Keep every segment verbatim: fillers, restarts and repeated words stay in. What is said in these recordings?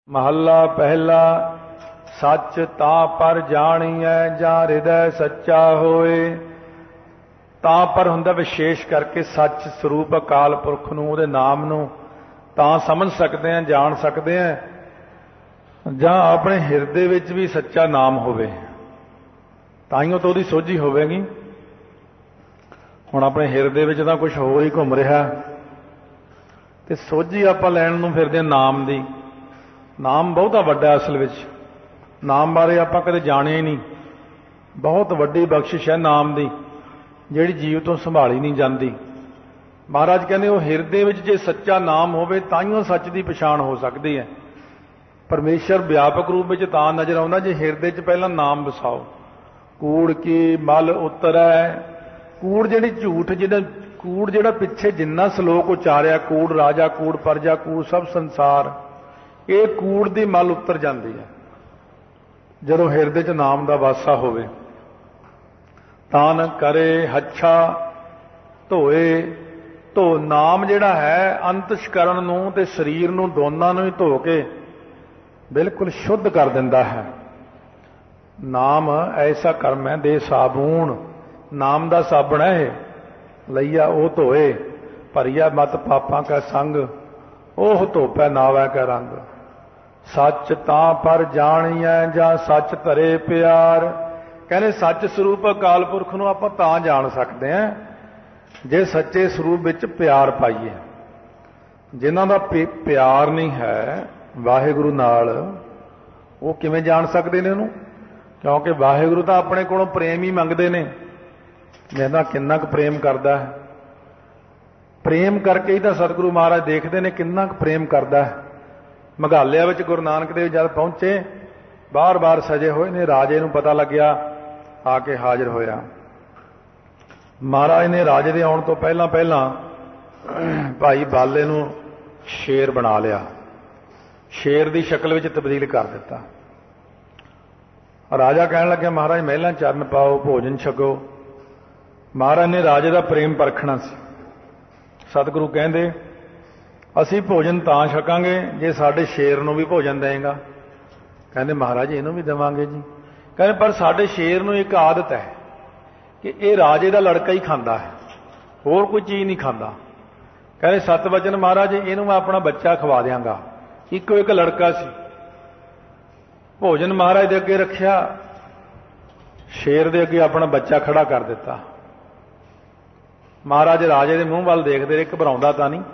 महला पहला सच तां पर जाणीਐ ਜਾਂ ਹਿਰਦੈ सच्चा ਹੋਏ। ਤਾਂ ਪਰ ਹੁੰਦਾ ਵਿਸ਼ੇਸ਼ ਕਰਕੇ ਸੱਚ ਸਰੂਪ ਅਕਾਲ ਪੁਰਖ ਨੂੰ, ਉਹਦੇ ਨਾਮ ਨੂੰ ਤਾਂ ਸਮਝ ਸਕਦੇ ਹਾਂ, ਜਾਣ ਸਕਦੇ ਹਾਂ ਜਾਂ ਆਪਣੇ ਹਿਰਦੇ ਵਿੱਚ ਵੀ ਸੱਚਾ ਨਾਮ ਹੋਵੇ, ਤਾਈਓ ਤਾਂ ਉਹਦੀ ਸੋਝੀ ਹੋਵੇਗੀ। ਹੁਣ ਆਪਣੇ ਹਿਰਦੇ ਵਿੱਚ ਤਾਂ ਕੁਝ ਹੋਰ ਹੀ ਘੁੰਮ ਰਿਹਾ ਤੇ ਸੋਝੀ ਆਪਾਂ ਲੈਣ ਨੂੰ ਫਿਰਦੇ ਹਾਂ ਨਾਮ ਦੀ। ਨਾਮ ਬਹੁਤਾ ਵੱਡਾ, ਅਸਲ ਵਿੱਚ ਨਾਮ ਬਾਰੇ ਆਪਾਂ ਕਦੇ ਜਾਣਿਆ ਹੀ ਨਹੀਂ। ਬਹੁਤ ਵੱਡੀ ਬਖਸ਼ਿਸ਼ ਹੈ ਨਾਮ ਦੀ, ਜਿਹੜੀ ਜੀਵ ਤੋਂ ਸੰਭਾਲੀ ਨਹੀਂ ਜਾਂਦੀ। ਮਹਾਰਾਜ ਕਹਿੰਦੇ ਉਹ ਹਿਰਦੇ ਵਿੱਚ ਜੇ ਸੱਚਾ ਨਾਮ ਹੋਵੇ ਤਾਈਓ ਸੱਚ ਦੀ ਪਛਾਣ ਹੋ ਸਕਦੀ ਹੈ। ਪਰਮੇਸ਼ਰ ਵਿਆਪਕ ਰੂਪ ਵਿੱਚ ਤਾਂ ਨਜ਼ਰ ਆਉਂਦਾ ਜੇ ਹਿਰਦੇ 'ਚ ਪਹਿਲਾਂ ਨਾਮ ਵਸਾਓ। ਕੂੜ ਕੀ ਮਲ ਉਤਰੈ, ਕੂੜ ਜਿਹੜੀ ਝੂਠ, ਜਿਹਦਾ ਕੂੜ ਜਿਹੜਾ ਪਿੱਛੇ ਜਿੰਨਾ ਸ਼ਲੋਕ ਉਚਾਰਿਆ, ਕੂੜ ਰਾਜਾ, ਕੂੜ ਪਰਜਾ, ਕੂੜ ਸਭ ਸੰਸਾਰ, ਇਹ ਕੂੜ ਦੀ ਮਲ ਉਤਰ ਜਾਂਦੀ ਹੈ ਜਦੋਂ ਹਿਰਦੇ 'ਚ ਨਾਮ ਦਾ ਵਾਸਾ ਹੋਵੇ। ਤਾਨ ਕਰੇ ਹੱਛਾ ਧੋਏ, ਧੋ ਨਾਮ ਜਿਹੜਾ ਹੈ ਅੰਤਸ਼ਕਰਨ ਨੂੰ ਤੇ ਸਰੀਰ ਨੂੰ ਦੋਨਾਂ ਨੂੰ ਹੀ ਧੋ ਕੇ ਬਿਲਕੁਲ ਸ਼ੁੱਧ ਕਰ ਦਿੰਦਾ ਹੈ। ਨਾਮ ਐਸਾ ਕਰਮ ਹੈ, ਦੇ ਸਾਬੂਣ, ਨਾਮ ਦਾ ਸਾਬਣ ਹੈ ਇਹ। ਲਈਆ ਉਹ ਧੋਏ, ਭਰੀਆ ਮਤ ਪਾਪਾਂ ਕਾ ਸੰਗ, ਉਹ ਧੋਪੈ ਨਾਵੈ ਕਾ ਰੰਗ। ਸੱਚ ਤਾਂ ਪਰ ਜਾਣੀਐ ਜਾਂ ਸੱਚ ਧਰੇ ਪਿਆਰ। ਕਹਿੰਦੇ ਸੱਚ ਸਰੂਪ ਅਕਾਲ ਪੁਰਖ ਨੂੰ ਆਪਾਂ ਤਾਂ ਜਾਣ ਸਕਦੇ ਹਾਂ ਜੇ ਸੱਚੇ ਸਰੂਪ ਵਿੱਚ ਪਿਆਰ ਪਾਈਏ। ਜਿਨ੍ਹਾਂ ਦਾ ਪਿਆਰ ਨਹੀਂ ਹੈ ਵਾਹਿਗੁਰੂ ਨਾਲ, ਉਹ ਕਿਵੇਂ ਜਾਣ ਸਕਦੇ ਨੇ ਉਹਨੂੰ? ਕਿਉਂਕਿ ਵਾਹਿਗੁਰੂ ਤਾਂ ਆਪਣੇ ਕੋਲੋਂ ਪ੍ਰੇਮ ਹੀ ਮੰਗਦੇ ਨੇ। ਮੇਰੇ ਨਾਲ ਕਿੰਨਾ ਕੁ ਪ੍ਰੇਮ ਕਰਦਾ ਹੈ, ਪ੍ਰੇਮ ਕਰਕੇ ਹੀ ਤਾਂ ਸਤਿਗੁਰੂ ਮਹਾਰਾਜ ਦੇਖਦੇ ਨੇ ਕਿੰਨਾ ਕੁ ਪ੍ਰੇਮ ਕਰਦਾ ਹੈ। ਮੇਘਾਲਿਆ ਵਿੱਚ ਗੁਰੂ ਨਾਨਕ ਦੇਵ ਜਦ ਪਹੁੰਚੇ, ਬਾਰ-ਬਾਰ ਸਜੇ ਹੋਏ ਨੇ, ਰਾਜੇ ਨੂੰ ਪਤਾ ਲੱਗਿਆ, ਆ ਕੇ ਹਾਜ਼ਰ ਹੋਇਆ। ਮਹਾਰਾਜ ਨੇ ਰਾਜੇ ਦੇ ਆਉਣ ਤੋਂ ਪਹਿਲਾਂ ਪਹਿਲਾਂ ਭਾਈ ਬਾਲੇ ਨੂੰ ਸ਼ੇਰ ਬਣਾ ਲਿਆ, ਸ਼ੇਰ ਦੀ ਸ਼ਕਲ ਵਿੱਚ ਤਬਦੀਲ ਕਰ ਦਿੱਤਾ। ਰਾਜਾ ਕਹਿਣ ਲੱਗਿਆ ਮਹਾਰਾਜ ਮਹਿਲਾਂ ਚਰਨ ਪਾਓ, ਭੋਜਨ ਛਕੋ। ਮਹਾਰਾਜ ਨੇ ਰਾਜੇ ਦਾ ਪ੍ਰੇਮ ਪਰਖਣਾ ਸੀ। ਸਤਿਗੁਰੂ ਕਹਿੰਦੇ ਅਸੀਂ ਭੋਜਨ ਤਾਂ ਛਕਾਂਗੇ ਜੇ ਸਾਡੇ ਸ਼ੇਰ ਨੂੰ ਵੀ ਭੋਜਨ ਦੇਵੇਗਾ। ਕਹਿੰਦੇ ਮਹਾਰਾਜ ਇਹਨੂੰ ਵੀ ਦੇਵਾਂਗੇ ਜੀ। ਕਹਿੰਦੇ ਪਰ ਸਾਡੇ ਸ਼ੇਰ ਨੂੰ ਇੱਕ ਆਦਤ ਹੈ ਕਿ ਇਹ ਰਾਜੇ ਦਾ ਲੜਕਾ ਹੀ ਖਾਂਦਾ ਹੈ, ਹੋਰ ਕੋਈ ਚੀਜ਼ ਨਹੀਂ ਖਾਂਦਾ। ਕਹਿੰਦੇ ਸਤ ਵਚਨ ਮਹਾਰਾਜ, ਇਹਨੂੰ ਮੈਂ ਆਪਣਾ ਬੱਚਾ ਖਵਾ ਦਿਆਂਗਾ। ਇੱਕੋ ਇੱਕ ਲੜਕਾ ਸੀ। ਭੋਜਨ ਮਹਾਰਾਜ ਦੇ ਅੱਗੇ ਰੱਖਿਆ, ਸ਼ੇਰ ਦੇ ਅੱਗੇ ਆਪਣਾ ਬੱਚਾ ਖੜਾ ਕਰ ਦਿੱਤਾ। ਮਹਾਰਾਜ ਰਾਜੇ ਦੇ ਮੂੰਹ ਵੱਲ ਦੇਖਦੇ ਰਹੇ, ਘਬਰਾਉਂਦਾ ਤਾਂ ਨਹੀਂ।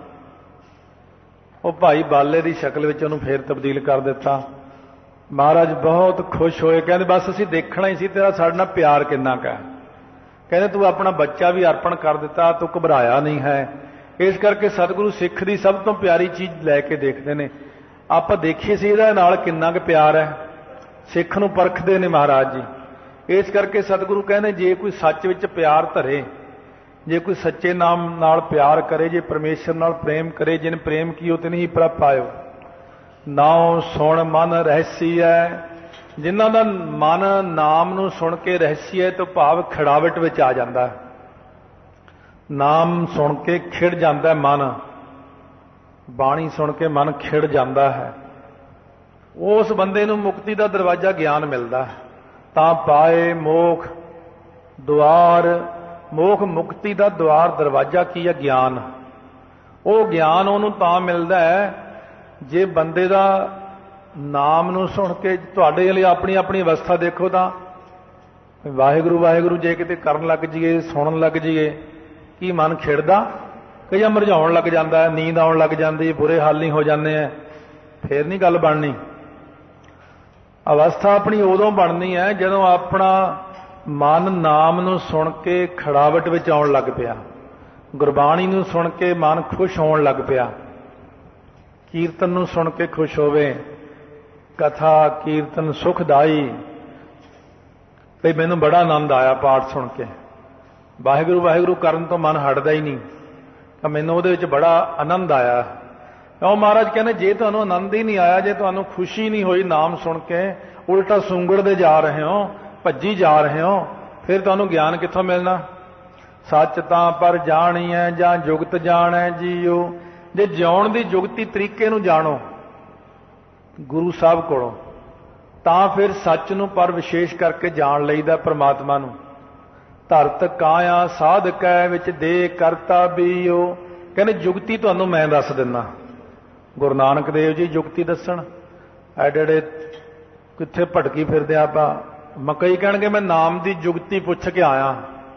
ਉਹ ਭਾਈ ਬਾਲੇ ਦੀ ਸ਼ਕਲ ਵਿੱਚ ਉਹਨੂੰ ਫੇਰ ਤਬਦੀਲ ਕਰ ਦਿੱਤਾ। ਮਹਾਰਾਜ ਬਹੁਤ ਖੁਸ਼ ਹੋਏ, ਕਹਿੰਦੇ ਬਸ ਅਸੀਂ ਦੇਖਣਾ ਹੀ ਸੀ ਤੇਰਾ ਸਾਡੇ ਨਾਲ ਪਿਆਰ ਕਿੰਨਾ ਕੁ ਹੈ। ਕਹਿੰਦੇ ਤੂੰ ਆਪਣਾ ਬੱਚਾ ਵੀ ਅਰਪਣ ਕਰ ਦਿੱਤਾ, ਤੂੰ ਘਬਰਾਇਆ ਨਹੀਂ ਹੈ। ਇਸ ਕਰਕੇ ਸਤਿਗੁਰੂ ਸਿੱਖ ਦੀ ਸਭ ਤੋਂ ਪਿਆਰੀ ਚੀਜ਼ ਲੈ ਕੇ ਦੇਖਦੇ ਨੇ। ਆਪਾਂ ਦੇਖੀਏ ਸੀ ਇਹਦੇ ਨਾਲ ਕਿੰਨਾ ਕੁ ਪਿਆਰ ਹੈ, ਸਿੱਖ ਨੂੰ ਪਰਖਦੇ ਨੇ ਮਹਾਰਾਜ ਜੀ। ਇਸ ਕਰਕੇ ਸਤਿਗੁਰੂ ਕਹਿੰਦੇ ਜੇ ਕੋਈ ਸੱਚ ਵਿੱਚ ਪਿਆਰ ਧਰੇ, ਜੇ ਕੋਈ ਸੱਚੇ ਨਾਮ ਨਾਲ ਪਿਆਰ ਕਰੇ, ਜੇ ਪਰਮੇਸ਼ਰ ਨਾਲ ਪ੍ਰੇਮ ਕਰੇ, ਜਿਨ ਪ੍ਰੇਮ ਕੀਓ ਤਿਨ ਹੀ ਪ੍ਰਭ ਪਾਇਓ। ਨਾਉ ਸੁਣ ਮਨ ਰਹਿਸੀ ਹੈ, ਜਿਨ੍ਹਾਂ ਦਾ ਮਨ ਨਾਮ ਨੂੰ ਸੁਣ ਕੇ ਰਹਿਸੀ ਹੈ ਤੋਂ ਭਾਵ ਖਿੜਾਵਟ ਵਿੱਚ ਆ ਜਾਂਦਾ ਹੈ। ਨਾਮ ਸੁਣ ਕੇ ਖਿੜ ਜਾਂਦਾ ਮਨ, ਬਾਣੀ ਸੁਣ ਕੇ ਮਨ ਖਿੜ ਜਾਂਦਾ ਹੈ। ਉਸ ਬੰਦੇ ਨੂੰ ਮੁਕਤੀ ਦਾ ਦਰਵਾਜ਼ਾ ਗਿਆਨ ਮਿਲਦਾ ਹੈ। ਤਾਂ ਪਾਏ ਮੋਖ ਦੁਆਰ, ਮੋਖ ਮੁਕਤੀ ਦਾ ਦੁਆਰ ਦਰਵਾਜ਼ਾ ਕੀ ਹੈ? ਗਿਆਨ। ਉਹ ਗਿਆਨ ਉਹਨੂੰ ਤਾਂ ਮਿਲਦਾ ਹੈ ਜੇ ਬੰਦੇ ਦਾ ਨਾਮ ਨੂੰ ਸੁਣ ਕੇ, ਤੁਹਾਡੇ ਲਈ ਆਪਣੀ ਆਪਣੀ ਅਵਸਥਾ ਦੇਖੋ ਤਾਂ ਵਾਹਿਗੁਰੂ ਵਾਹਿਗੁਰੂ ਜੇ ਕਿਤੇ ਕਰਨ ਲੱਗ ਜਾਈਏ, ਸੁਣਨ ਲੱਗ ਜਾਈਏ, ਕੀ ਮਨ ਖਿੜਦਾ ਕਿ ਜਾਂ ਮੁਰਝਾਉਣ ਲੱਗ ਜਾਂਦਾ, ਨੀਂਦ ਆਉਣ ਲੱਗ ਜਾਂਦੀ, ਬੁਰੇ ਹਾਲ ਨਹੀਂ ਹੋ ਜਾਂਦੇ ਆ, ਫੇਰ ਨਹੀਂ ਗੱਲ ਬਣਨੀ। ਅਵਸਥਾ ਆਪਣੀ ਉਦੋਂ ਬਣਨੀ ਹੈ ਜਦੋਂ ਆਪਣਾ ਮਨ ਨਾਮ ਨੂੰ ਸੁਣ ਕੇ ਖੜਾਵਟ ਵਿੱਚ ਆਉਣ ਲੱਗ ਪਿਆ, ਗੁਰਬਾਣੀ ਨੂੰ ਸੁਣ ਕੇ ਮਨ ਖੁਸ਼ ਹੋਣ ਲੱਗ ਪਿਆ, ਕੀਰਤਨ ਨੂੰ ਸੁਣ ਕੇ ਖੁਸ਼ ਹੋਵੇ, ਕਥਾ ਕੀਰਤਨ ਸੁਖਦਾਈ, ਤੇ ਮੈਨੂੰ ਬੜਾ ਆਨੰਦ ਆਇਆ ਪਾਠ ਸੁਣ ਕੇ, ਵਾਹਿਗੁਰੂ ਵਾਹਿਗੁਰੂ ਕਰਨ ਤੋਂ ਮਨ ਹਟਦਾ ਹੀ ਨਹੀਂ, ਤਾਂ ਮੈਨੂੰ ਉਹਦੇ ਵਿੱਚ ਬੜਾ ਆਨੰਦ ਆਇਆ। ਉਹ ਮਹਾਰਾਜ ਕਹਿੰਦੇ ਜੇ ਤੁਹਾਨੂੰ ਆਨੰਦ ਹੀ ਨਹੀਂ ਆਇਆ, ਜੇ ਤੁਹਾਨੂੰ ਖੁਸ਼ੀ ਨਹੀਂ ਹੋਈ ਨਾਮ ਸੁਣ ਕੇ, ਉਲਟਾ ਸੁੰਗੜਦੇ ਜਾ ਰਹੇ ਹੋ, ਭੱਜੀ ਜਾ ਰਹੇ ਹੋ, ਫਿਰ ਤੁਹਾਨੂੰ ਗਿਆਨ ਕਿੱਥੋਂ ਮਿਲਣਾ? ਸੱਚ ਤਾਂ ਪਰ ਜਾਣੀਐ ਜਾਂ ਜੁਗਤ ਜਾਣੈ ਜੀਓ। ਜੇ ਜਿਉਣ ਦੀ ਜੁਗਤੀ ਤਰੀਕੇ ਨੂੰ ਜਾਣੋ, ਗੁਰੂ ਸਾਹਿਬ ਕੋਲੋਂ, ਤਾਂ ਫਿਰ ਸੱਚ ਨੂੰ ਪਰ ਵਿਸ਼ੇਸ਼ ਕਰਕੇ ਜਾਣ ਲਈਦਾ ਪ੍ਰਮਾਤਮਾ ਨੂੰ। ਧਰਤ ਕਾਇਆ ਸਾਧਕੈ ਵਿੱਚ ਦੇ ਕਰਤਾ ਬੀਓ। ਕਹਿੰਦੇ ਜੁਗਤੀ ਤੁਹਾਨੂੰ ਮੈਂ ਦੱਸ ਦਿੰਦਾ। ਗੁਰੂ ਨਾਨਕ ਦੇਵ ਜੀ ਜੁਗਤੀ ਦੱਸਣ, ਐਡੇ ਐਡੇ ਕਿੱਥੇ ਭਟਕੀ ਫਿਰਦੇ ਆਪਾਂ। ਮਕਈ ਕਹਿਣਗੇ ਮੈਂ ਨਾਮ ਦੀ ਜੁਗਤੀ ਪੁੱਛ ਕੇ ਆਇਆ।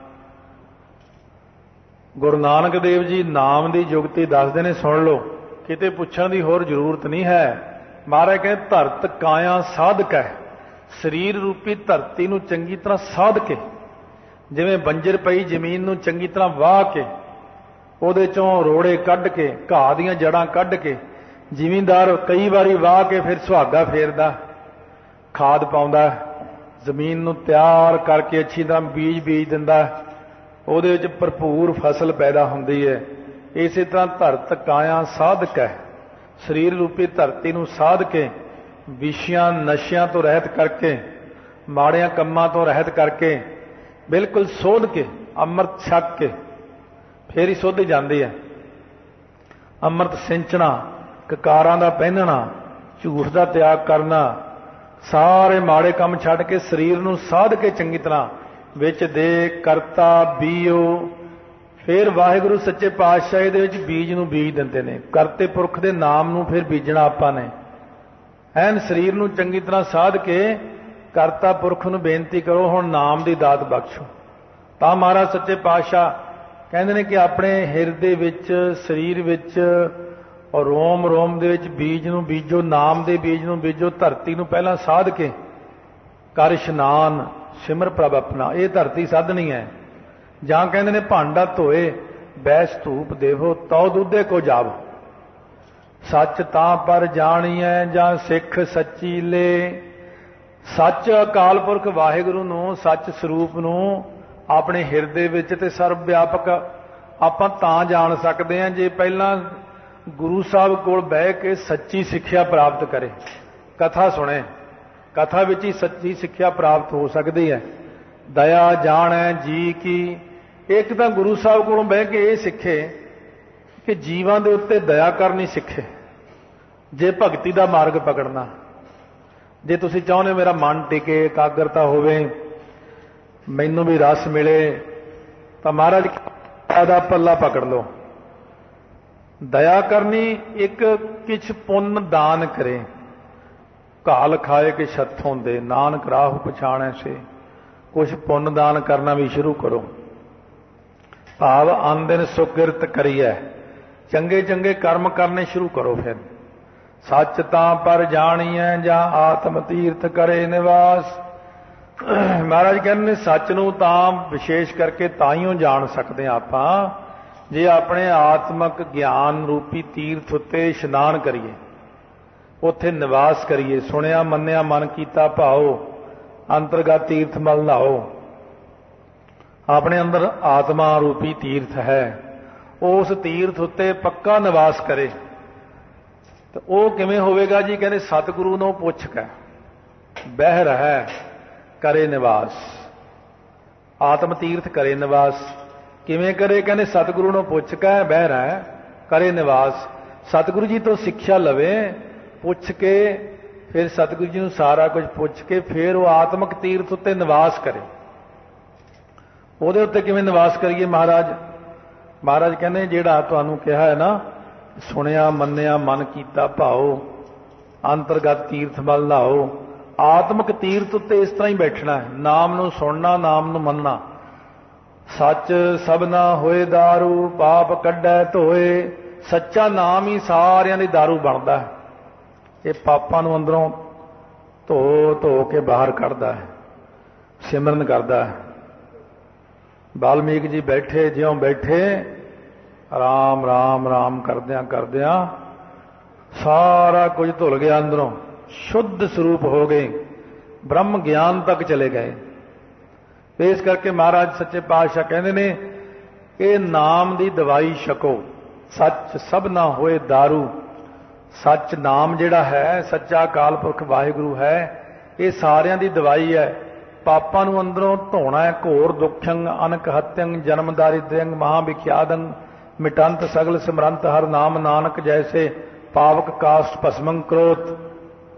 ਗੁਰੂ ਨਾਨਕ ਦੇਵ ਜੀ ਨਾਮ ਦੀ ਜੁਗਤੀ ਦੱਸਦੇ ਨੇ, ਸੁਣ ਲਓ, ਕਿਤੇ ਪੁੱਛਣ ਦੀ ਹੋਰ ਜ਼ਰੂਰਤ ਨਹੀਂ ਹੈ। ਮਹਾਰਾਜ ਕਹਿੰਦੇ ਧਰਤ ਕਾਇਆ ਸਾਧਕ ਹੈ, ਸਰੀਰ ਰੂਪੀ ਧਰਤੀ ਨੂੰ ਚੰਗੀ ਤਰ੍ਹਾਂ ਸਾਧ ਕੇ, ਜਿਵੇਂ ਬੰਜਰ ਪਈ ਜ਼ਮੀਨ ਨੂੰ ਚੰਗੀ ਤਰ੍ਹਾਂ ਵਾਹ ਕੇ, ਉਹਦੇ ਚੋਂ ਰੋੜੇ ਕੱਢ ਕੇ, ਘਾਹ ਦੀਆਂ ਜੜਾਂ ਕੱਢ ਕੇ, ਜ਼ਿਮੀਂਦਾਰ ਕਈ ਵਾਰੀ ਵਾਹ ਕੇ ਫਿਰ ਸੁਹਾਗਾ ਫੇਰਦਾ, ਖਾਦ ਪਾਉਂਦਾ, ਜ਼ਮੀਨ ਨੂੰ ਤਿਆਰ ਕਰਕੇ ਅੱਛੀ ਤਰ੍ਹਾਂ ਬੀਜ ਬੀਜ ਦਿੰਦਾ, ਉਹਦੇ ਵਿੱਚ ਭਰਪੂਰ ਫਸਲ ਪੈਦਾ ਹੁੰਦੀ ਹੈ। ਇਸੇ ਤਰ੍ਹਾਂ ਧਰਤ ਕਾਇਆ ਸਾਧਕ ਹੈ, ਸਰੀਰ ਰੂਪੀ ਧਰਤੀ ਨੂੰ ਸਾਧ ਕੇ, ਵਿਸ਼ਿਆਂ ਨਸ਼ਿਆਂ ਤੋਂ ਰਹਿਤ ਕਰਕੇ, ਮਾੜਿਆਂ ਕੰਮਾਂ ਤੋਂ ਰਹਿਤ ਕਰਕੇ, ਬਿਲਕੁਲ ਸੋਧ ਕੇ, ਅੰਮ੍ਰਿਤ ਛਕ ਕੇ ਫੇਰ ਹੀ ਸੋਧੀ ਜਾਂਦੀ ਹੈ। ਅੰਮ੍ਰਿਤ ਸਿੰਚਣਾ, ਕਕਾਰਾਂ ਦਾ ਪਹਿਨਣਾ, ਝੂਠ ਦਾ ਤਿਆਗ ਕਰਨਾ, ਸਾਰੇ ਮਾੜੇ ਕੰਮ ਛੱਡ ਕੇ ਸਰੀਰ ਨੂੰ ਸਾਧ ਕੇ ਚੰਗੀ ਤਰ੍ਹਾਂ ਵਿੱਚ ਦੇ ਕਰਤਾ ਬੀਓ। ਫਿਰ ਵਾਹਿਗੁਰੂ ਸੱਚੇ ਪਾਤਸ਼ਾਹ ਇਹਦੇ ਵਿੱਚ ਬੀਜ ਨੂੰ ਬੀਜ ਦਿੰਦੇ ਨੇ। ਕਰਤੇ ਪੁਰਖ ਦੇ ਨਾਮ ਨੂੰ ਫਿਰ ਬੀਜਣਾ ਆਪਾਂ ਨੇ। ਐਨ ਸਰੀਰ ਨੂੰ ਚੰਗੀ ਤਰ੍ਹਾਂ ਸਾਧ ਕੇ ਕਰਤਾ ਪੁਰਖ ਨੂੰ ਬੇਨਤੀ ਕਰੋ, ਹੁਣ ਨਾਮ ਦੀ ਦਾਤ ਬਖਸ਼ੋ। ਤਾਂ ਮਹਾਰਾਜ ਸੱਚੇ ਪਾਤਸ਼ਾਹ ਕਹਿੰਦੇ ਨੇ ਕਿ ਆਪਣੇ ਹਿਰਦੇ ਵਿੱਚ, ਸਰੀਰ ਵਿੱਚ ਔਰ ਰੋਮ ਰੋਮ ਦੇ ਵਿੱਚ ਬੀਜ ਨੂੰ ਬੀਜੋ, ਨਾਮ ਦੇ ਬੀਜ ਨੂੰ ਬੀਜੋ। ਧਰਤੀ ਨੂੰ ਪਹਿਲਾਂ ਸਾਧ ਕੇ ਕਰ ਇਸ਼ਨਾਨ, ਸਿਮਰ ਪ੍ਰਭ ਆਪਣਾ। ਇਹ ਧਰਤੀ ਸਾਧਣੀ ਹੈ। ਜਾਂ ਕਹਿੰਦੇ ਨੇ ਭਾਂਡਾ ਧੋਏ ਬੈਸ ਧੂਪ ਦੇਵੋ, ਤਉ ਦੁੱਧੇ ਕੋ ਜਾਵ। ਸੱਚ ਤਾਂ ਪਰ ਜਾਣੀਐ ਜਾਂ ਸਿੱਖ ਸੱਚੀ ਲੇ। ਸੱਚ ਅਕਾਲ ਪੁਰਖ ਵਾਹਿਗੁਰੂ ਨੂੰ, ਸੱਚ ਸਰੂਪ ਨੂੰ ਆਪਣੇ ਹਿਰਦੇ ਵਿੱਚ ਤੇ ਸਰਬ ਵਿਆਪਕ ਆਪਾਂ ਤਾਂ ਜਾਣ ਸਕਦੇ ਹਾਂ ਜੇ ਪਹਿਲਾਂ ਗੁਰੂ ਸਾਹਿਬ ਕੋਲ ਬਹਿ ਕੇ ਸੱਚੀ ਸਿੱਖਿਆ ਪ੍ਰਾਪਤ ਕਰੇ, ਕਥਾ ਸੁਣੇ। ਕਥਾ ਵਿੱਚ ਹੀ ਸੱਚੀ ਸਿੱਖਿਆ ਪ੍ਰਾਪਤ ਹੋ ਸਕਦੀ ਹੈ। ਦਇਆ ਜਾਣੈ ਜੀ ਕੀ। ਇੱਕ ਤਾਂ ਗੁਰੂ ਸਾਹਿਬ ਕੋਲੋਂ ਬਹਿ ਕੇ ਇਹ ਸਿੱਖੇ ਕਿ ਜੀਵਾਂ ਦੇ ਉੱਤੇ ਦਇਆ ਕਰਨੀ ਸਿੱਖੇ। ਜੇ ਭਗਤੀ ਦਾ ਮਾਰਗ ਪਕੜਨਾ, ਜੇ ਤੁਸੀਂ ਚਾਹੁੰਦੇ ਹੋ ਮੇਰਾ ਮਨ ਟਿਕੇ, ਇਕਾਗਰਤਾ ਹੋਵੇ, ਮੈਨੂੰ ਵੀ ਰਸ ਮਿਲੇ, ਤਾਂ ਮਹਾਰਾਜ ਦਾ ਪੱਲਾ ਪਕੜ ਲਓ। ਦਇਆ ਕਰਨੀ, ਇੱਕ ਕਿਛ ਪੁੰਨ ਦਾਨ ਕਰੇ, ਘਾਲ ਖਾਏ ਕਿ ਛੱਥੋਂ ਦੇ, ਨਾਨਕ ਰਾਹ ਪਛਾਣੈ ਸੇ। ਕੁਛ ਪੁੰਨ ਦਾਨ ਕਰਨਾ ਵੀ ਸ਼ੁਰੂ ਕਰੋ। ਭਾਵ ਆਨ ਦਿਨ ਸੁਕਿਰਤ ਕਰੀਐ, ਚੰਗੇ ਚੰਗੇ ਕਰਮ ਕਰਨੇ ਸ਼ੁਰੂ ਕਰੋ। ਫਿਰ ਸੱਚ ਤਾਂ ਪਰ ਜਾਣੀਐ ਜਾਂ ਆਤਮ ਤੀਰਥ ਕਰੇ ਨਿਵਾਸ। ਮਹਾਰਾਜ ਕਹਿੰਦੇ ਨੇ ਸੱਚ ਨੂੰ ਤਾਂ ਵਿਸ਼ੇਸ਼ ਕਰਕੇ ਤਾਂ ਹੀ ਜਾਣ ਸਕਦੇ ਹਾਂ ਆਪਾਂ ਜੇ ਆਪਣੇ ਆਤਮਕ ਗਿਆਨ ਰੂਪੀ ਤੀਰਥ ਉੱਤੇ ਇਸ਼ਨਾਨ ਕਰੀਏ, ਉੱਥੇ ਨਿਵਾਸ ਕਰੀਏ। ਸੁਣਿਆ ਮੰਨਿਆ ਮਨ ਕੀਤਾ ਭਾਓ, ਅੰਤਰਗਤ ਤੀਰਥ ਮਲ ਨਹਾਓ। ਆਪਣੇ ਅੰਦਰ ਆਤਮਾ ਰੂਪੀ ਤੀਰਥ ਹੈ, ਉਸ ਤੀਰਥ ਉੱਤੇ ਪੱਕਾ ਨਿਵਾਸ ਕਰੇ। ਤਾਂ ਉਹ ਕਿਵੇਂ ਹੋਵੇਗਾ ਜੀ? ਕਹਿੰਦੇ ਸਤਿਗੁਰੂ ਨੂੰ ਪੁੱਛ ਕੇ ਬਹਿ ਰਹਿ ਕਰੇ ਨਿਵਾਸ। ਆਤਮ ਤੀਰਥ ਕਰੇ ਨਿਵਾਸ। ਕਿਵੇਂ ਕਰੇ? ਕਹਿੰਦੇ ਸਤਿਗੁਰੂ ਨੂੰ ਪੁੱਛ ਕੇ ਬਹਿ ਰਹਿ ਕਰੇ ਨਿਵਾਸ। ਸਤਿਗੁਰੂ ਜੀ ਤੋਂ ਸਿੱਖਿਆ ਲਵੇ, ਪੁੱਛ ਕੇ, ਫਿਰ ਸਤਿਗੁਰੂ ਜੀ ਨੂੰ ਸਾਰਾ ਕੁਝ ਪੁੱਛ ਕੇ ਫਿਰ ਉਹ ਆਤਮਕ ਤੀਰਥ ਉੱਤੇ ਨਿਵਾਸ ਕਰੇ। ਉਹਦੇ ਉੱਤੇ ਕਿਵੇਂ ਨਿਵਾਸ ਕਰੀਏ ਮਹਾਰਾਜ? ਮਹਾਰਾਜ ਕਹਿੰਦੇ ਜਿਹੜਾ ਤੁਹਾਨੂੰ ਕਿਹਾ ਹੈ ਨਾ, ਸੁਣਿਆ ਮੰਨਿਆ ਮਨ ਕੀਤਾ ਭਾਓ, ਅੰਤਰਗਤ ਤੀਰਥ ਮਲ ਨਹਾਓ। ਆਤਮਕ ਤੀਰਥ ਉੱਤੇ ਇਸ ਤਰ੍ਹਾਂ ਹੀ ਬੈਠਣਾ ਹੈ। ਨਾਮ ਨੂੰ ਸੁਣਨਾ, ਨਾਮ ਨੂੰ ਮੰਨਣਾ। ਸੱਚ ਸਭਨਾ ਹੋਏ ਦਾਰੂ, ਪਾਪ ਕੱਢੈ ਧੋਏ। ਸੱਚਾ ਨਾਮ ਹੀ ਸਾਰਿਆਂ ਦੀ ਦਾਰੂ ਬਣਦਾ ਹੈ। ਇਹ ਪਾਪਾਂ ਨੂੰ ਅੰਦਰੋਂ ਧੋ ਧੋ ਕੇ ਬਾਹਰ ਕੱਢਦਾ ਹੈ, ਸਿਮਰਨ ਕਰਦਾ ਹੈ। ਵਾਲਮੀਕ ਜੀ ਬੈਠੇ, ਜਿਉਂ ਬੈਠੇ ਰਾਮ ਰਾਮ ਰਾਮ ਕਰਦਿਆਂ ਕਰਦਿਆਂ ਸਾਰਾ ਕੁਝ ਧੁਲ ਗਿਆ ਅੰਦਰੋਂ, ਸ਼ੁੱਧ ਸਰੂਪ ਹੋ ਗਏ, ਬ੍ਰਹਮ ਗਿਆਨ ਤੱਕ ਚਲੇ ਗਏ। ਇਸ ਕਰਕੇ ਮਹਾਰਾਜ ਸੱਚੇ ਪਾਤਸ਼ਾਹ ਕਹਿੰਦੇ ਨੇ ਇਹ ਨਾਮ ਦੀ ਦਵਾਈ ਛਕੋ। ਸੱਚ ਸਭ ਨਾ ਹੋਏ ਦਾਰੂ। ਸੱਚ ਨਾਮ ਜਿਹੜਾ ਹੈ, ਸੱਚਾ ਅਕਾਲ ਪੁਰਖ ਵਾਹਿਗੁਰੂ ਹੈ, ਇਹ ਸਾਰਿਆਂ ਦੀ ਦਵਾਈ ਹੈ। ਪਾਪਾਂ ਨੂੰ ਅੰਦਰੋਂ ਧੋਣਾ ਹੈ। ਘੋਰ ਦੁੱਖੰ ਅਨਕ ਹਤਿਅੰ ਜਨਮ ਦਾਰਿਦ੍ਰਿਅੰ ਮਹਾ ਵਿਖਿਆਦੰ ਮਿਟੰਤ ਸਗਲ ਸਿਮਰੰਤ ਹਰ ਨਾਮ ਨਾਨਕ ਜੈਸੇ ਪਾਵਕ ਕਾਸ਼ਟ ਭਸਮੰ ਕਰੋਤ।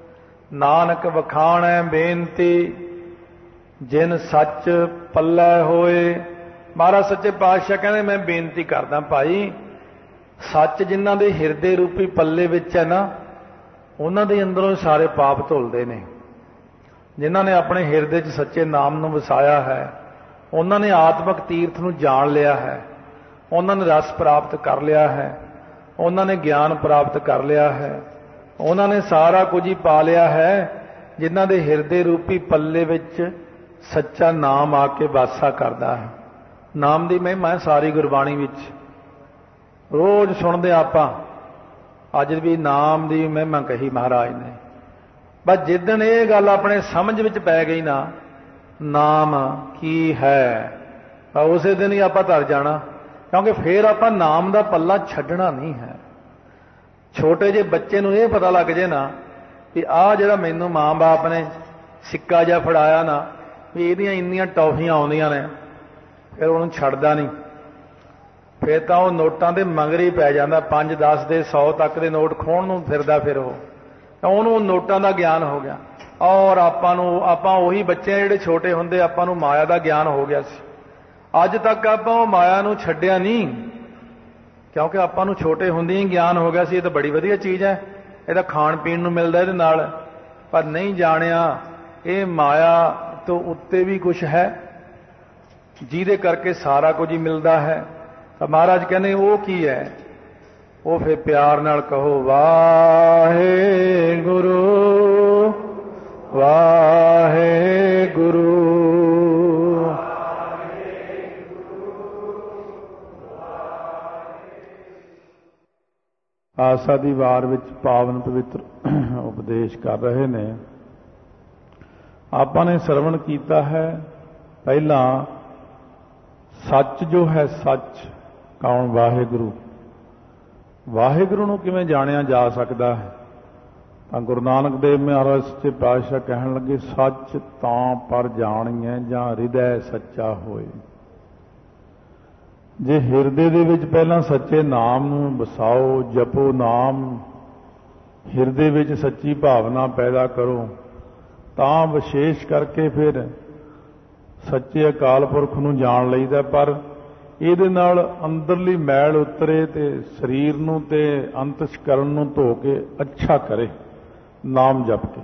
नानक वखाणै बेनती जिन सच पल्लै होए। महाराज सच्चे पातशाह कहते मैं बेनती करदा भाई, सच जिन्हां दे हिरदे रूपी पल्ले विच है ना, उन्हां दे अंदरों सारे पाप धुलदे ने। जिन्हां ने अपने हिरदे च सच्चे नाम नूं वसाया है, उन्हां ने आत्मक तीर्थ नूं जाण लिया है, उन्हां ने रस प्राप्त कर लिया है, उन्हां ने ज्ञान प्राप्त कर लिया है, उन्हां ने सारा कुछ ही पा लिया है। जिन्हां दे हिरदे रूपी पल्ले विच सच्चा नाम आके वासा करदा है। नाम दी महिमा है सारी गुरबाणी विच, रोज सुनदे आपां। अज भी नाम दी महिमा कही महाराज ने, बस जिदन ये गल अपने समझ विच पै गई ना, नाम की है, उस दिन ही आपां तर जाना। क्योंकि फिर आपां नाम दा पल्ला छड्डना नहीं है। छोटे जे बच्चे नूं ये पता लग जे ना कि आ जिहड़ा मैनूं मां बाप ने सिक्का जिहा फड़ाया ना, भी इहदियां इन्नियां टॉफियां आउंदियां ने, फिर उहनूं छड्डदा नहीं। फिर तां वो नोटां दे मगर ही पै जांदा, पंज दस दे सौ तक दे नोट खोण नूं फिरदा, फिर वो उहनूं नोटां दा ज्ञान हो गया। और आपां नूं आपां उही बच्चे जिहड़े छोटे हुंदे आपां नूं माया दा ज्ञान हो गया सी। अज तक आपां वो माया नूं छड्डिया नहीं, क्योंकि आपां नूं छोटे हुंदे ही ज्ञान हो गया सी। ये तो बड़ी वधिया चीज़ है, इहदा खाण पीण नूं मिलदा इहदे नाल, पर नहीं जाणिया ये माया तो उत्ते भी कुछ है जिहदे करके सारा कुछ ही मिलता है। तो महाराज कहने वो की है, वो फिर प्यार नाल कहो वाहे गुरु वाहे गुरु। आसा दी वार विच पावन पवित्र उपदेश कर रहे ने। आपां ने श्रवण कीता है पहला सच जो है, सच कौन? वाहिगुरु। वाहिगुरु नूं किवें जाणिया जा सकदा है? तां गुरु नानक देव महाराज सच्चे पातशाह कहण लगे, सच तां पर जाणीए जां हृदय सच्चा होए। जे हिरदे दे विच पहलां सच्चे नाम नूं वसाओ, जपो नाम, हिरदे विच सच्ची भावना पैदा करो, तां विशेष करके फिर सच्चे अकाल पुरख नूं जाण लईदा। पर ਇਹਦੇ ਨਾਲ ਅੰਦਰਲੀ ਮੈਲ ਉਤਰੇ ਤੇ ਸਰੀਰ ਨੂੰ ਤੇ ਅੰਤਸ਼ਕਰਨ ਨੂੰ ਧੋ ਕੇ ਅੱਛਾ ਕਰੇ ਨਾਮ ਜਪ ਕੇ।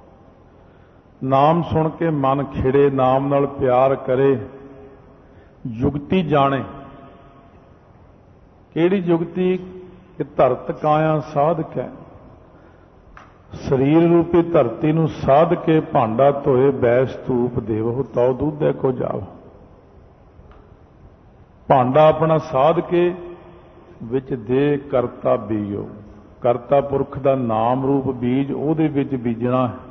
ਨਾਮ ਸੁਣ ਕੇ ਮਨ ਖਿੜੇ, ਨਾਮ ਨਾਲ ਪਿਆਰ ਕਰੇ, ਯੁਗਤੀ ਜਾਣੇ। ਕਿਹੜੀ ਯੁਗਤੀ? ਕਿ ਧਰਤ ਕਾਇਆ ਸਾਧਕ ਹੈ। ਸਰੀਰ ਰੂਪੀ ਧਰਤੀ ਨੂੰ ਸਾਧ ਕੇ ਭਾਂਡਾ ਧੋਏ, ਬੈਸ ਧੂਪ ਦੇਵੋ ਤਉ ਦੁੱਧੇ ਕੋ ਜਾਵ। ਭਾਂਡਾ ਆਪਣਾ ਸਾਧ ਕੇ ਵਿੱਚ ਦੇ ਕਰਤਾ ਬੀਜੋ। ਕਰਤਾ ਪੁਰਖ ਦਾ ਨਾਮ ਰੂਪ ਬੀਜ ਉਹਦੇ ਵਿੱਚ ਬੀਜਣਾ ਹੈ।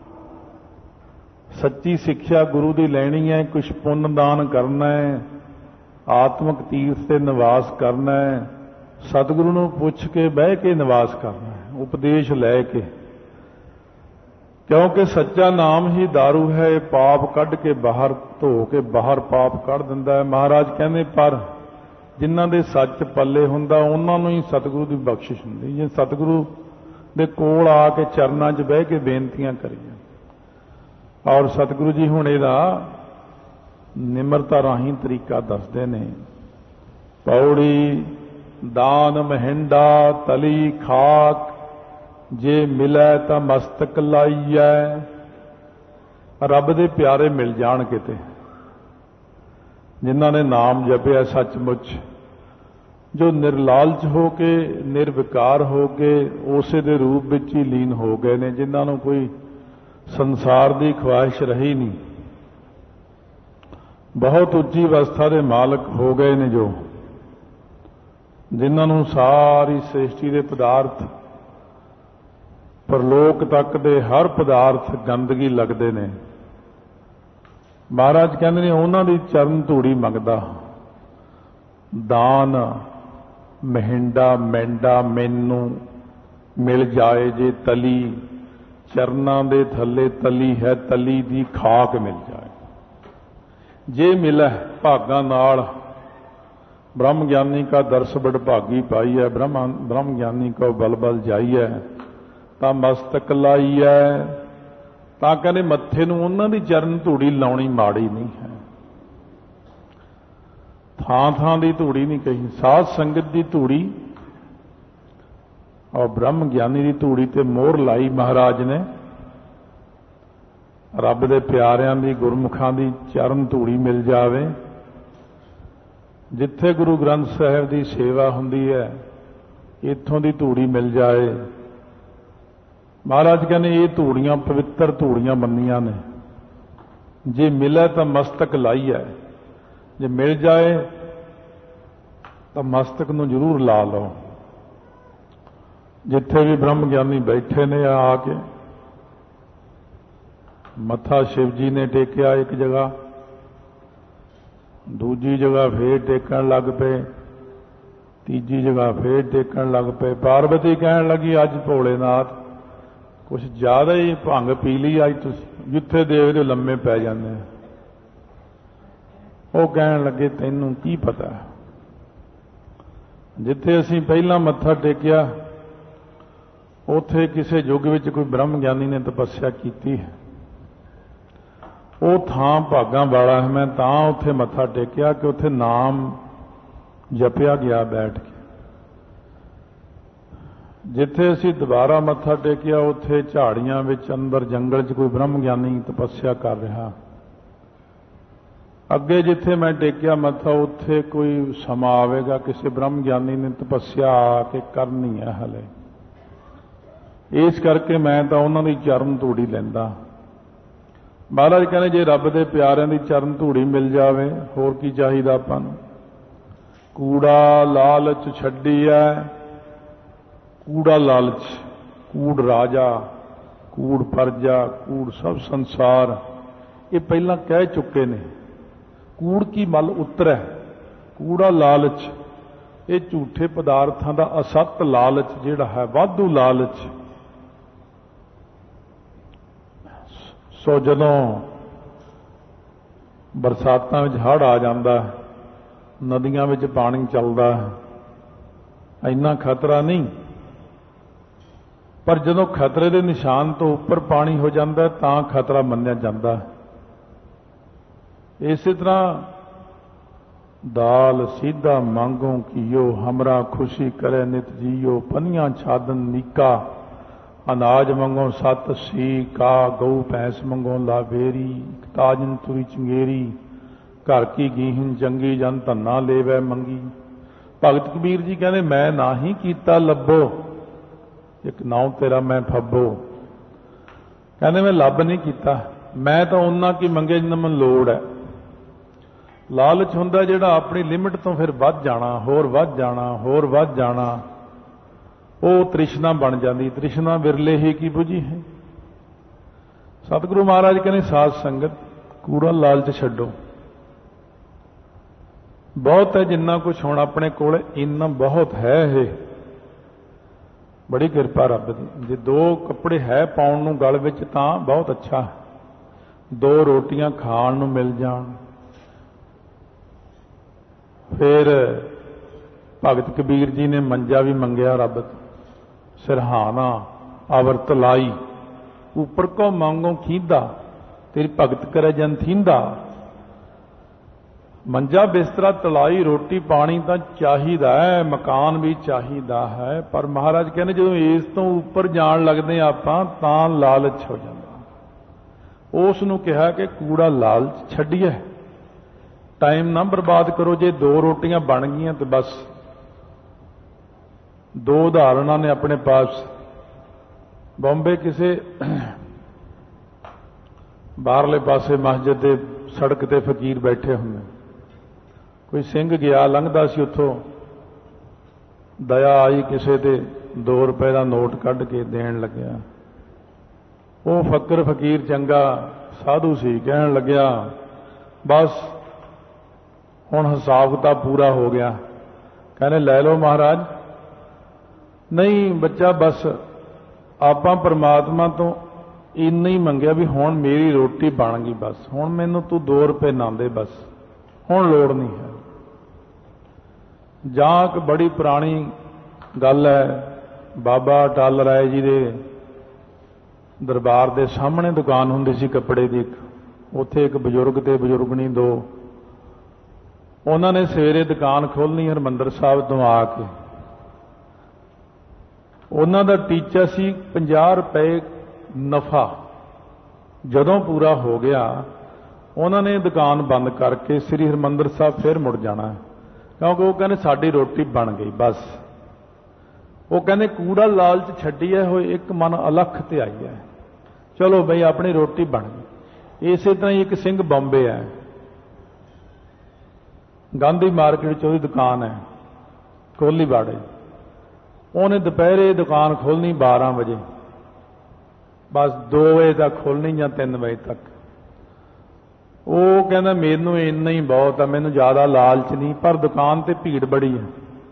ਸੱਚੀ ਸਿੱਖਿਆ ਗੁਰੂ ਦੀ ਲੈਣੀ ਹੈ, ਕੁਛ ਪੁੰਨ ਦਾਨ ਕਰਨਾ ਹੈ, ਆਤਮਿਕ ਤੀਰਥ ਤੇ ਨਿਵਾਸ ਕਰਨਾ ਹੈ, ਸਤਿਗੁਰੂ ਨੂੰ ਪੁੱਛ ਕੇ ਬਹਿ ਕੇ ਨਿਵਾਸ ਕਰਨਾ ਹੈ, ਉਪਦੇਸ਼ ਲੈ ਕੇ। क्योंकि सच्चा नाम ही दारू है, पाप कढ़ के बाहर धो के बाहर पाप कढ़ दिंदा है। महाराज कहते पर जिन्हां दे सच पल्ले हुंदा उन्हां नूं ही सतगुरु की बख्शिश हुंदी। जे सतगुरु दे कोल आके चरनां 'च बह के बेनतियां करिए। और सतगुरु जी हुण इहदा निमरता राही तरीका दसदे ने। पौड़ी दान महिंडा तली खाक जे मिलै तां मस्तक लाइए। रब दे प्यारे मिल जाण किते, जिन्हां ने नाम जपिया सचमुच, जो निर्लालच हो के निर्विकार हो के उसे दे रूप विच ही लीन हो गए ने, जिन्हां नूं कोई संसार दी ख्वाहिश रही नहीं। बहुत उच्ची अवस्था दे मालक हो गए ने, जो जिन्हां नूं सारी सृष्टि दे पदार्थ, परलोक तक दे हर पदार्थ गंदगी लगते ने। महाराज कहते ने उन्हां दी चरण धूड़ी मंगदा। दान महिंडा मैंडा मैनू मिल जाए जे तली, चरनां दे थले तली है, तली दी खाक मिल जाए। जे मिले भागां नाल, ब्रह्म ज्ञानी का दर्श बड़ भागी पाई है, ब्रह्म ब्रह्म ज्ञानी को बल बल जाई है। तां मस्तक लाइए ਤਾਂ ਕਹਿੰਦੇ ਮੱਥੇ ਨੂੰ ਉਹਨਾਂ ਦੀ ਚਰਨ ਧੂੜੀ ਲਾਉਣੀ ਮਾੜੀ ਨਹੀਂ ਹੈ। ਥਾਂ ਥਾਂ ਦੀ ਧੂੜੀ ਨਹੀਂ ਕਹੀ, ਸਾਧ ਸੰਗਤ ਦੀ ਧੂੜੀ ਔਰ ਬ੍ਰਹਮ ਗਿਆਨੀ ਦੀ ਧੂੜੀ ਤੇ ਮੋਹਰ ਲਾਈ ਮਹਾਰਾਜ ਨੇ। ਰੱਬ ਦੇ ਪਿਆਰਿਆਂ ਦੀ ਗੁਰਮੁਖਾਂ ਦੀ ਚਰਨ ਧੂੜੀ ਮਿਲ ਜਾਵੇ। ਜਿੱਥੇ ਗੁਰੂ ਗ੍ਰੰਥ ਸਾਹਿਬ ਦੀ ਸੇਵਾ ਹੁੰਦੀ ਹੈ ਇੱਥੋਂ ਦੀ ਧੂੜੀ ਮਿਲ ਜਾਏ। ਮਹਾਰਾਜ ਕਹਿੰਦੇ ਇਹ ਧੂੜੀਆਂ ਪਵਿੱਤਰ ਧੂੜੀਆਂ ਮੰਨੀਆਂ ਨੇ, ਜੇ ਮਿਲੇ ਤਾਂ ਮਸਤਕ ਲਾਈ ਹੈ, ਜੇ ਮਿਲ ਜਾਏ ਤਾਂ ਮਸਤਕ ਨੂੰ ਜ਼ਰੂਰ ਲਾ ਲਓ। ਜਿੱਥੇ ਵੀ ਬ੍ਰਹਮ ਗਿਆਨੀ ਬੈਠੇ ਨੇ ਆ ਕੇ ਮੱਥਾ ਸ਼ਿਵ ਜੀ ਨੇ ਟੇਕਿਆ ਇੱਕ ਜਗ੍ਹਾ, ਦੂਜੀ ਜਗ੍ਹਾ ਫੇਰ ਟੇਕਣ ਲੱਗ ਪਏ, ਤੀਜੀ ਜਗ੍ਹਾ ਫੇਰ ਟੇਕਣ ਲੱਗ ਪਏ। ਪਾਰਵਤੀ ਕਹਿਣ ਲੱਗੀ ਅੱਜ ਭੋਲੇਨਾਥ ਕੁਛ ਜ਼ਿਆਦਾ ਹੀ ਭੰਗ ਪੀ ਲਈ ਅੱਜ ਤੁਸੀਂ, ਜਿੱਥੇ ਦੇਖਦੇ ਲੰਮੇ ਪੈ ਜਾਂਦੇ ਆ। ਉਹ ਕਹਿਣ ਲੱਗੇ ਤੈਨੂੰ ਕੀ ਪਤਾ, ਜਿੱਥੇ ਅਸੀਂ ਪਹਿਲਾਂ ਮੱਥਾ ਟੇਕਿਆ ਉੱਥੇ ਕਿਸੇ ਯੁੱਗ ਵਿੱਚ ਕੋਈ ਬ੍ਰਹਮ ਗਿਆਨੀ ਨੇ ਤਪੱਸਿਆ ਕੀਤੀ ਹੈ, ਉਹ ਥਾਂ ਭਾਗਾਂ ਵਾਲਾ ਹੈ। ਮੈਂ ਤਾਂ ਉੱਥੇ ਮੱਥਾ ਟੇਕਿਆ ਕਿ ਉੱਥੇ ਨਾਮ ਜਪਿਆ ਗਿਆ ਬੈਠ ਕੇ। ਜਿੱਥੇ ਅਸੀਂ ਦੁਬਾਰਾ ਮੱਥਾ ਟੇਕਿਆ ਉੱਥੇ ਝਾੜੀਆਂ ਵਿੱਚ ਅੰਦਰ ਜੰਗਲ 'ਚ ਕੋਈ ਬ੍ਰਹਮ ਗਿਆਨੀ ਤਪੱਸਿਆ ਕਰ ਰਿਹਾ। ਅੱਗੇ ਜਿੱਥੇ ਮੈਂ ਟੇਕਿਆ ਮੱਥਾ ਉੱਥੇ ਕੋਈ ਸਮਾਂ ਆਵੇਗਾ ਕਿਸੇ ਬ੍ਰਹਮ ਗਿਆਨੀ ਨੇ ਤਪੱਸਿਆ ਆ ਕੇ ਕਰਨੀ ਹੈ ਹਲੇ। ਇਸ ਕਰਕੇ ਮੈਂ ਤਾਂ ਉਹਨਾਂ ਦੀ ਚਰਨ ਧੂੜੀ ਲੈਂਦਾ। ਮਹਾਰਾਜ ਕਹਿੰਦੇ ਜੇ ਰੱਬ ਦੇ ਪਿਆਰਿਆਂ ਦੀ ਚਰਨ ਧੂੜੀ ਮਿਲ ਜਾਵੇ ਹੋਰ ਕੀ ਚਾਹੀਦਾ ਆਪਾਂ ਨੂੰ। ਕੂੜਾ ਲਾਲਚ ਛੱਡੀ ਹੈ। ਕੂੜਾ ਲਾਲਚ, ਕੂੜ ਰਾਜਾ, ਕੂੜ ਪਰਜਾ, ਕੂੜ ਸਭ ਸੰਸਾਰ, ਇਹ ਪਹਿਲਾਂ ਕਹਿ ਚੁੱਕੇ ਨੇ। ਕੂੜ ਕੀ ਮਲ ਉਤਰੈ, ਕੂੜਾ ਲਾਲਚ, ਇਹ ਝੂਠੇ ਪਦਾਰਥਾਂ ਦਾ ਅਸਤ ਲਾਲਚ ਜਿਹੜਾ ਹੈ, ਵਾਧੂ ਲਾਲਚ। ਸੋ ਜਦੋਂ ਬਰਸਾਤਾਂ ਵਿੱਚ ਹੜ੍ਹ ਆ ਜਾਂਦਾ, ਨਦੀਆਂ ਵਿੱਚ ਪਾਣੀ ਚੱਲਦਾ ਹੈ, ਇੰਨਾ ਖਤਰਾ ਨਹੀਂ, ਪਰ ਜਦੋਂ ਖਤਰੇ ਦੇ ਨਿਸ਼ਾਨ ਤੋਂ ਉੱਪਰ ਪਾਣੀ ਹੋ ਜਾਂਦਾ ਤਾਂ ਖਤਰਾ ਮੰਨਿਆ ਜਾਂਦਾ। ਇਸੇ ਤਰ੍ਹਾਂ ਦਾਲ ਸਿੱਧਾ ਮੰਗੋ ਕੀਓ, ਹਮਰਾ ਖੁਸ਼ੀ ਕਰੇ ਨਿਤ ਜੀਓ, ਪਨੀਆਂ ਛਾਦਨ ਨੀਕਾ, ਅਨਾਜ ਮੰਗੋ ਸਤ ਸੀ ਕਾ, ਗਊ ਭੈਂਸ ਮੰਗੋ ਲਾਵੇਰੀ, ਤਾਜਨ ਤੁਰੀ ਚੰਗੇਰੀ, ਘਰ ਕੀ ਗੀਹਨ ਚੰਗੀ ਜਨ ਧੰਨਾ ਲੇਵੈ ਮੰਗੀ। ਭਗਤ ਕਬੀਰ ਜੀ ਕਹਿੰਦੇ ਮੈਂ ਨਾ ਹੀ ਕੀਤਾ ਲੱਭੋ, ਇੱਕ ਨਾਉ ਤੇਰਾ ਮੈਂ ਫੱਬੋ। ਕਹਿੰਦੇ ਮੈਂ ਲੱਭ ਨਹੀਂ ਕੀਤਾ, ਮੈਂ ਤਾਂ ਉਹਨਾਂ ਕੀ ਮੰਗੇ ਜਿੰਨਾ ਮੈਨੂੰ ਲੋੜ ਹੈ। ਲਾਲਚ ਹੁੰਦਾ ਜਿਹੜਾ ਆਪਣੀ ਲਿਮਿਟ ਤੋਂ ਫਿਰ ਵੱਧ ਜਾਣਾ, ਹੋਰ ਵੱਧ ਜਾਣਾ, ਹੋਰ ਵੱਧ ਜਾਣਾ, ਉਹ ਤ੍ਰਿਸ਼ਨਾ ਬਣ ਜਾਂਦੀ। ਤ੍ਰਿਸ਼ਨਾ ਵਿਰਲੇ ਹੀ ਕੀ ਬੁਝੀ ਹੈ। ਸਤਿਗੁਰੂ ਮਹਾਰਾਜ ਕਹਿੰਦੇ ਸਾਧ ਸੰਗਤ ਕੂੜਾ ਲਾਲਚ ਛੱਡੋ। ਬਹੁਤ ਹੈ ਜਿੰਨਾ ਕੁਛ ਹੁਣ ਆਪਣੇ ਕੋਲ, ਇੰਨਾ ਬਹੁਤ ਹੈ। ਇਹ ਬੜੀ ਕਿਰਪਾ ਰੱਬ ਦੀ। ਜੇ ਦੋ ਕੱਪੜੇ ਹੈ ਪਾਉਣ ਨੂੰ ਗਲ ਵਿੱਚ ਤਾਂ ਬਹੁਤ ਅੱਛਾ, ਦੋ ਰੋਟੀਆਂ ਖਾਣ ਨੂੰ ਮਿਲ ਜਾਣ। ਫਿਰ ਭਗਤ ਕਬੀਰ ਜੀ ਨੇ ਮੰਜਾ ਵੀ ਮੰਗਿਆ ਰੱਬ ਤੋਂ, ਸਿਰਹਾਣਾ ਆਵਰਤ ਲਾਈ, ਉੱਪਰ ਕੋ ਮੰਗੋ ਖੀਂਦਾ, ਤੇਰੀ ਭਗਤ ਕਰੇ ਜਨ ਥੀਂਦਾ। ਮੰਜਾ ਬਿਸਤਰਾ ਤਲਾਈ ਰੋਟੀ ਪਾਣੀ ਤਾਂ ਚਾਹੀਦਾ ਹੈ, ਮਕਾਨ ਵੀ ਚਾਹੀਦਾ ਹੈ, ਪਰ ਮਹਾਰਾਜ ਕਹਿੰਦੇ ਜਦੋਂ ਇਸ ਤੋਂ ਉੱਪਰ ਜਾਣ ਲੱਗਦੇ ਆਪਾਂ ਤਾਂ ਲਾਲਚ ਹੋ ਜਾਂਦਾ। ਉਸ ਨੂੰ ਕਿਹਾ ਕਿ ਕੂੜਾ ਲਾਲਚ ਛੱਡੀਏ, ਟਾਈਮ ਨਾ ਬਰਬਾਦ ਕਰੋ। ਜੇ ਦੋ ਰੋਟੀਆਂ ਬਣ ਗਈਆਂ ਤੇ ਬਸ। ਦੋ ਉਦਾਹਰਣਾਂ ਨੇ ਆਪਣੇ ਪਾਸ। ਬੰਬੇ ਕਿਸੇ ਬਾਹਰਲੇ ਪਾਸੇ ਮਸਜਿਦ ਦੇ ਸੜਕ ਤੇ ਫਕੀਰ ਬੈਠੇ ਹੁੰਦੇ, ਕੋਈ ਸਿੰਘ ਗਿਆ ਲੰਘਦਾ ਸੀ, ਉੱਥੋਂ ਦਇਆ ਆਈ ਕਿਸੇ ਤੇ, ਦੋ ਰੁਪਏ ਦਾ ਨੋਟ ਕੱਢ ਕੇ ਦੇਣ ਲੱਗਿਆ। ਉਹ ਫਕਰ ਫਕੀਰ ਚੰਗਾ ਸਾਧੂ ਸੀ, ਕਹਿਣ ਲੱਗਿਆ ਬਸ ਹੁਣ ਹਿਸਾਬ ਕਿਤਾਬ ਪੂਰਾ ਹੋ ਗਿਆ। ਕਹਿੰਦੇ ਲੈ ਲਓ ਮਹਾਰਾਜ। ਨਹੀਂ ਬੱਚਾ, ਬਸ ਆਪਾਂ ਪਰਮਾਤਮਾ ਤੋਂ ਇੰਨਾ ਹੀ ਮੰਗਿਆ ਵੀ ਹੁਣ ਮੇਰੀ ਰੋਟੀ ਬਣ ਗਈ, ਬਸ ਹੁਣ ਮੈਨੂੰ ਤੂੰ ਦੋ ਰੁਪਏ ਨਾ ਦੇ, ਬਸ ਹੁਣ ਲੋੜ ਨਹੀਂ ਹੈ। ਜਾਂ ਇੱਕ ਬੜੀ ਪੁਰਾਣੀ ਗੱਲ ਹੈ, ਬਾਬਾ ਅਟਲ ਰਾਏ ਜੀ ਦੇ दरबार के सामने दुकान हुंदी सी कपड़े की, उत्थे एक बजुर्ग ते बजुर्गनी दो, उन्होंने सवेरे दुकान खोलनी हरमंदर साहब तो आके। उन्हों का टीचा सी पचास रुपए नफा। जदों पूरा हो गया उन्होंने दुकान बंद करके श्री हरमंदर साहब फिर मुड़ जाना, क्योंकि वो कहने साडी रोटी बन गई बस। वो कहने कूड़ा लालच छड्डिए होए एक मन अलख ते आई है, चलो बई अपनी रोटी बन गई। इसे तरह ही एक सिंह बॉम्बे है, गांधी मार्केट च उसकी दुकान है कोहली बाड़े। उन्हें दोपहरे दुकान खोलनी बारह बजे, बस दो बजे तक खोलनी या तीन बजे तक। वो कहना मैनू इन्ना ही बहुत है, मैनू ज़्यादा लालच नहीं, पर दुकान ते भीड़ बड़ी है।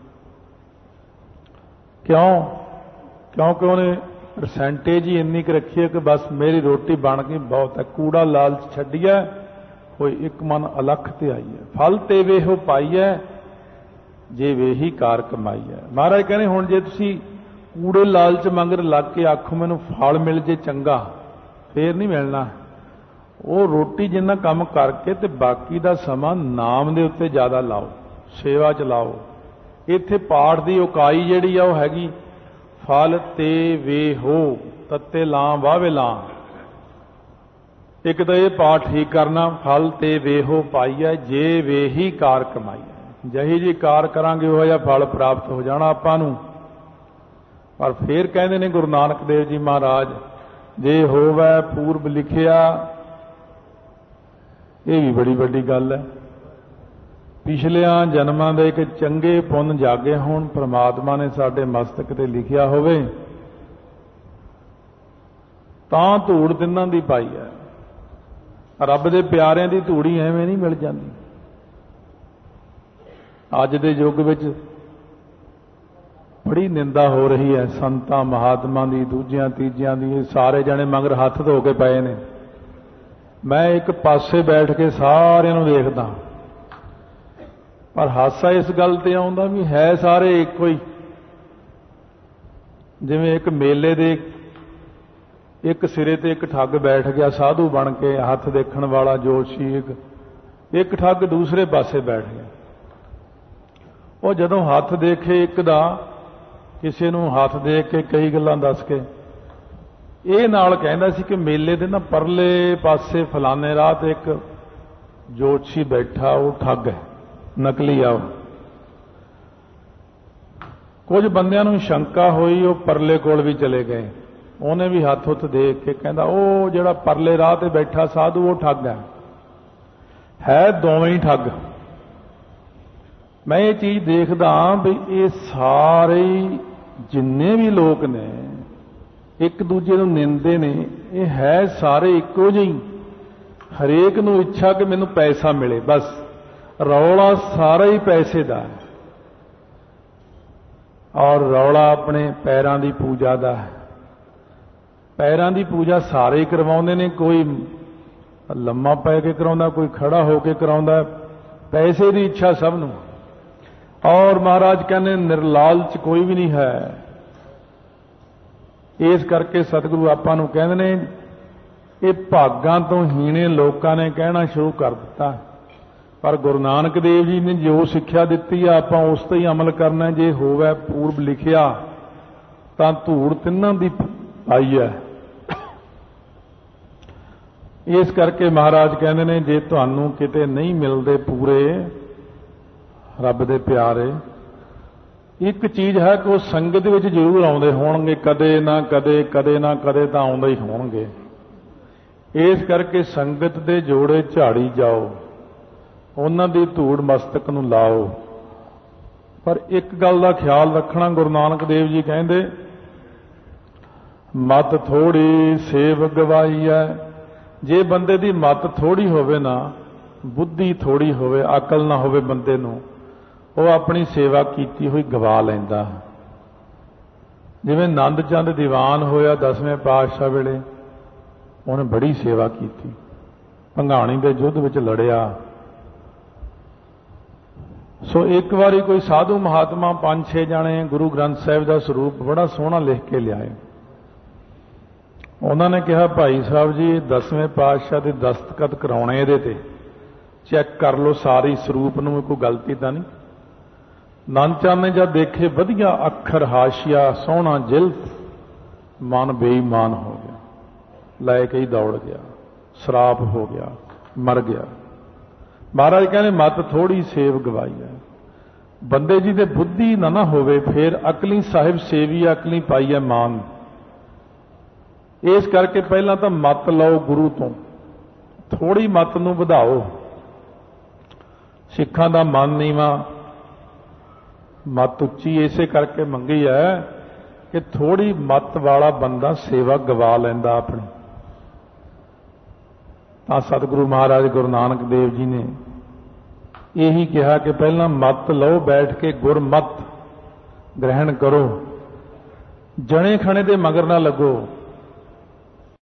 क्यों? क्योंकि उन्हें परसेंटेज ही इन्नी क रखी है कि बस मेरी रोटी बन गई बहुत है। कूड़ा लालच छड्डिया कोई एक मन अलख ते आई है, फल ते वेहो पाई है जे वेही कार कमाई है। महाराज कहने हुण जे तुसी कूड़े लालच मंगर लग के आखो मैनू फल मिल जे चंगा, फिर नहीं मिलना। वो रोटी जिन्ना काम करके ते बाकी दा समा नाम दे उत्ते ज़्यादा लाओ, सेवा च लाओ। इत्थे पाठ दी उकाई जिहड़ी आ वो हैगी फल ते वे हो तत्ते लां वावे लां। एक तो ये पाठ ठीक करना, फल ते वे हो पाई है जे वे ही कार कमाई है। जही जी कार करांगे वो जिहा फल प्राप्त हो जाना आपां नूं। पर फिर कहते ने गुरु नानक देव जी महाराज, जे होवै पूर्व लिखिया, ये भी बड़ी बड़ी गल है। पिछलियां जन्मां दे एक चंगे पुन जागे होण, परमात्मा ने साडे मस्तक ते लिखिया होवे, तां धूड़ तिन्हां दी पाई है। रब दे प्यारिਆਂ दी धूड़ी एवें नहीं मिल जाती। अज दे युग विच बड़ी निंदा हो रही है संतां महात्मा की, दूजियां तीजियां की। सारे जने मगर हथ धो के पए ने। मैं एक पासे बैठ के सारिਆਂ ਨੂੰ देखदा, पर हासा इस गल ते आउंदा भी है सारे इक्को ही। जिवें एक मेले दे एक सिरे ते एक ठग बैठ गया साधु बन के, हथ देखण वाला जोशी, एक एक ठग दूसरे पासे बैठ गया। वो जदों हथ देखे एक दा, किसी नूं हथ देख के कई गल्लां दस के ਇਹ ਨਾਲ ਕਹਿੰਦਾ ਸੀ कि मेले ਦੇ ना परले पासे फलाने राह ते एक जोशी बैठा, वो ठग है, नकली आ। कुछ बंदियां नूं शंका हुई, वो परले कोल भी चले गए। उन्हें भी हथ हुथ देख के कहता वो जिहड़ा परले राह ते बैठा साधु वो ठग है। है दोवें ही ठग। मैं ये चीज देखदा भी ये सारे जिन्ने भी लोग ने एक दूजे नूं निंदे ने, ये है सारे इक्को जिही। हरेक नूं इच्छा कि मैनूं पैसा मिले, बस रौला सारा ही पैसे दा है। और रौला अपने पैरां दी पूजा दा है। पैरां दी पूजा सारे ही करवाउंदे ने, कोई लम्मा पै के कराउंदा, कोई खड़ा होके कराउंदा। पैसे दी इच्छा सब नूं। और महाराज कहने निर्लालच कोई भी नहीं है। इस करके सतगुरु आपां नूं कहंदे ने ये भागां तो हीणे लोकां ने कहना शुरू कर दिता, पर गुरु नानक देव जी ने जो सिक्ख्या दित्ती है आपां उस ते ही अमल करना। जे होवे पूर्व लिखिया तां धूड़ तिन्हां दी आई है। इस करके महाराज कहंदे ने जे तुहानूं किते नहीं मिलदे पूरे रब दे प्यारे, एक चीज़ है कि वो संगत विच जरूर आउंदे होणगे, कदे ना कदे कदे ना कदे तां आउंदे ही होणगे। इस करके संगत दे जोड़े झाड़ी जाओ, उन्हां दी धूड़ मस्तक नूं लाओ। पर एक गल दा ख्याल रखना, गुरु नानक देव जी कहंदे मत थोड़ी सेव गवाई है। जे बंदे दी मत थोड़ी होवे ना, बुद्धि थोड़ी होवे, अकल ना होवे बंदे नूं, वो अपनी सेवा कीती हुई गवा लैंदा। जिवें नंद चंद दीवान होया दसवें पातशाह वेले, उन्हें बड़ी सेवा की, भंगाणी के युद्ध विच लड़िया। सो एक बारी कोई साधु महात्मा पांच छे जाने गुरु ग्रंथ साहिब का स्वरूप बड़ा सोहना लिख के लियाए। ਉਹਨਾਂ ਨੇ ਕਿਹਾ ਭਾਈ ਸਾਹਿਬ ਜੀ ਦਸਵੇਂ ਪਾਤਸ਼ਾਹ ਦੇ ਦਸਤਖਤ ਕਰਾਉਣੇ ਇਹਦੇ ਤੇ, ਚੈੱਕ ਕਰ ਲਓ ਸਾਰੀ ਸਰੂਪ ਨੂੰ, ਕੋਈ ਗਲਤੀ ਤਾਂ ਨਹੀਂ। ਆਨੰਦ ਚੰਦ ਨੇ ਜਦ ਦੇਖੇ ਵਧੀਆ ਅੱਖਰ, ਹਾਸ਼ੀਆ ਸੋਹਣਾ, ਜਿਲਦ, ਮਨ ਬੇਈਮਾਨ ਹੋ ਗਿਆ, ਲੈ ਕੇ ਹੀ ਦੌੜ ਗਿਆ, ਸਰਾਪ ਹੋ ਗਿਆ, ਮਰ ਗਿਆ। ਮਹਾਰਾਜ ਕਹਿੰਦੇ ਮਤ ਥੋੜੀ ਸੇਵ ਗਵਾਈ ਹੈ, ਬੰਦੇ ਜੀ ਦੇ ਬੁੱਧੀ ਨਾ ਨਾ ਹੋਵੇ ਫਿਰ ਅਕਲੀ ਸਾਹਿਬ ਸੇਵੀ ਅਕਲੀ ਪਾਈ ਹੈ ਮਾਨ। ਇਸ ਕਰਕੇ ਪਹਿਲਾਂ ਤਾਂ ਮਤ ਲਓ ਗੁਰੂ ਤੋਂ, ਥੋੜੀ ਮਤ ਨੂੰ ਵਧਾਓ। ਸਿੱਖਾਂ ਦਾ ਮਨ ਨੀਵਾਂ, ਮਤ ਉੱਚੀ ਇਸੇ ਕਰਕੇ ਮੰਗੀ ਹੈ ਕਿ ਥੋੜੀ ਮਤ ਵਾਲਾ ਬੰਦਾ ਸੇਵਾ ਗਵਾ ਲੈਂਦਾ ਆਪਣੀ। ਤਾਂ ਸਤਿਗੁਰੂ ਮਹਾਰਾਜ ਗੁਰੂ ਨਾਨਕ ਦੇਵ ਜੀ ਨੇ ਇਹੀ ਕਿਹਾ ਕਿ ਪਹਿਲਾਂ ਮਤ ਲਓ ਬੈਠ ਕੇ, ਗੁਰਮਤ ਗ੍ਰਹਿਣ ਕਰੋ, ਜਣੇ ਖਣੇ ਦੇ ਮਗਰ ਨਾ ਲੱਗੋ।